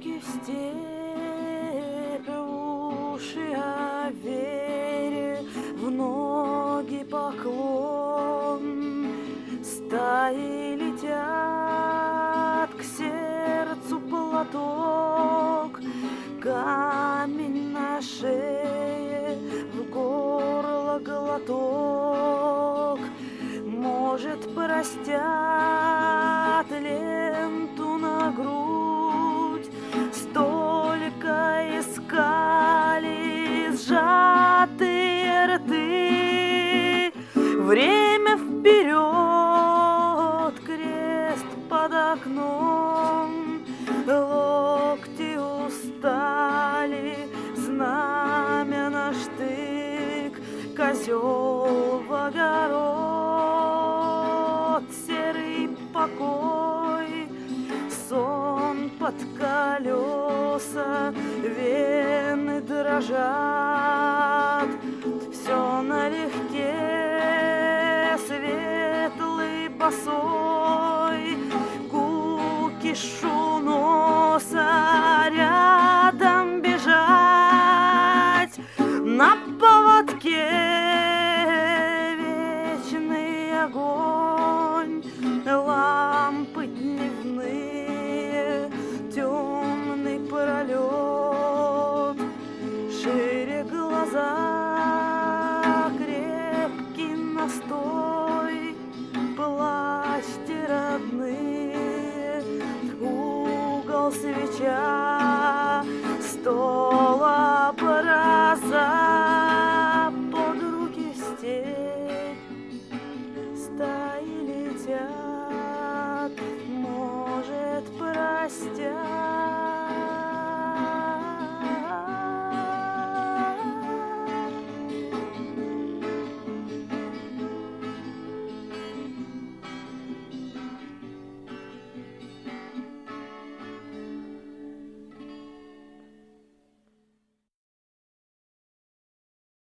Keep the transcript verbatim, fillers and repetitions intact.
руки в степь, в уши о вере, в ноги поклон. Стаи летят к сердцу платок, камень на шее, в горло глоток. Может, простят ленту на грудь, столько искали сжатые рты. Время вперед, крест под окном, локти устали, знамя на штык, козел в огород, серый покой, сон под колеса, вены дрожат, все налегке, светлый босой, кукишу носа, рядом бежать на поводке, вечный огонь.